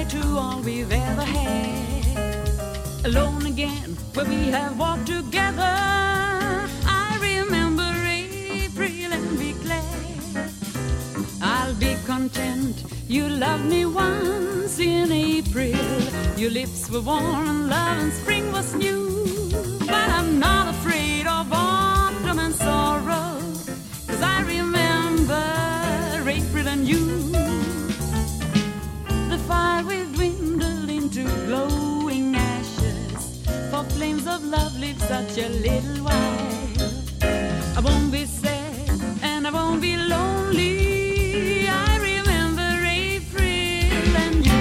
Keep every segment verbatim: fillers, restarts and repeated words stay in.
goodbye to all we've ever had. Alone again, where we have walked together. I remember April and be glad. I'll be content. You loved me once in April. Your lips were warm and love and spring was new. But I'm not afraid of autumn and sorrow, 'cause I remember April and you. The fire will dwindle into glowing ashes, for flames of love live such a little while. I won't be sad and I won't be lonely. I remember April and you.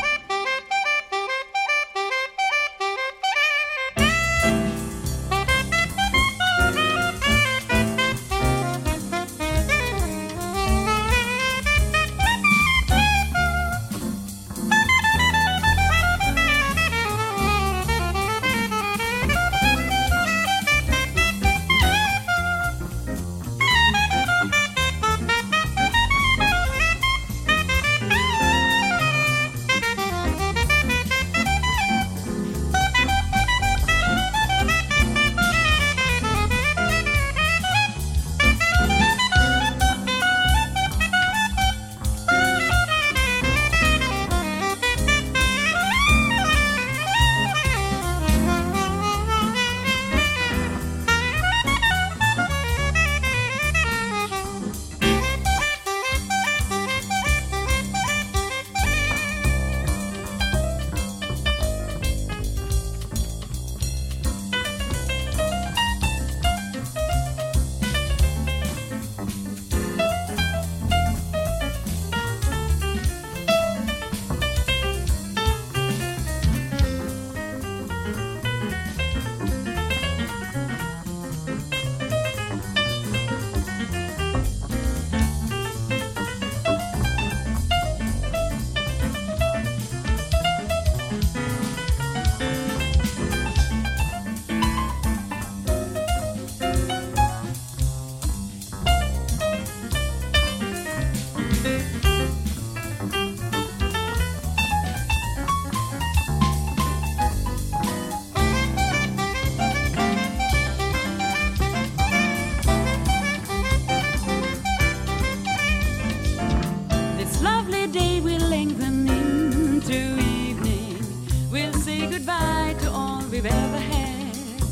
We've ever had.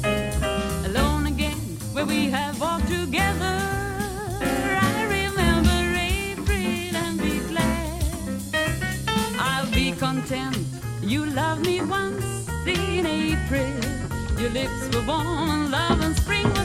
Alone again, where we have walked together. I remember April and be glad. I'll be content. You loved me once in April. Your lips were warm and love and spring